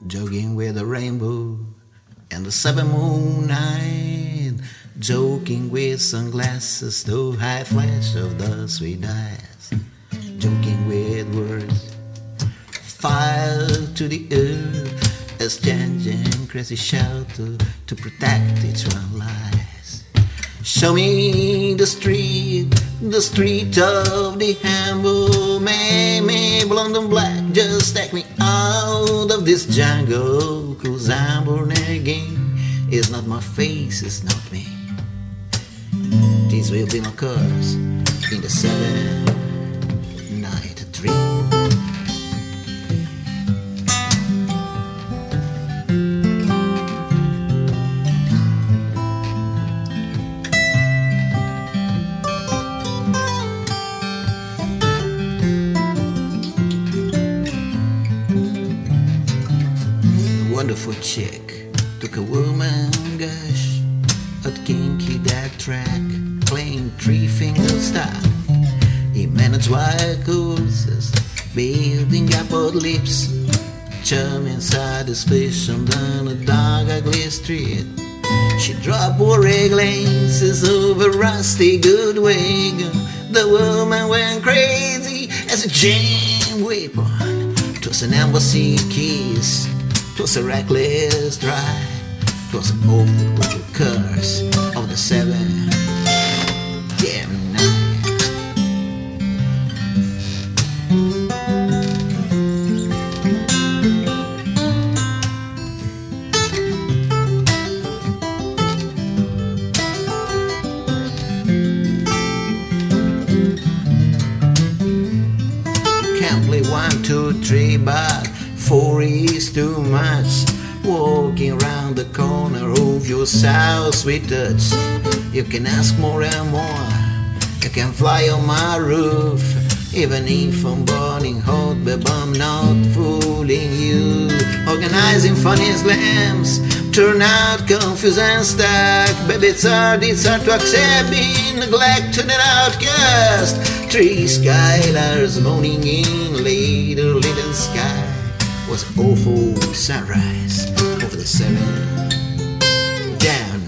jogging with a rainbow and the seven moon night, joking with sunglasses, the high flash of the sweet eyes, joking with words, fire to the earth, exchanging crazy shelter to protect each one's lives. Show me the street of the humble, make me blonde and black, just take me out of this jungle, 'cause I'm born again. It's not my face, it's not me. This will be my curse in the 7-night dream. Wonderful chick took a woman gush at kinky that track, playing three-finger style. He managed wild courses, building up odd lips, charming satisfaction down a dark ugly street. She dropped worry glances over rusty good wig. The woman went crazy as a jam weapon. 'Twas an embassy kiss, 'twas a reckless drive, 'twas an awful curse of the 7-damn-night. Can't play 1, 2, 3, but 4 is too much. Walking around the corner of your south, sweet touch. You can ask more and more. You can fly on my roof, even if I'm burning hot, but I'm not fooling you. Organizing funny slams turn out confused and stuck. Baby, it's hard to accept being neglected and outcast. 3 skylars moaning in later little sky was awful sunrise over the 7 down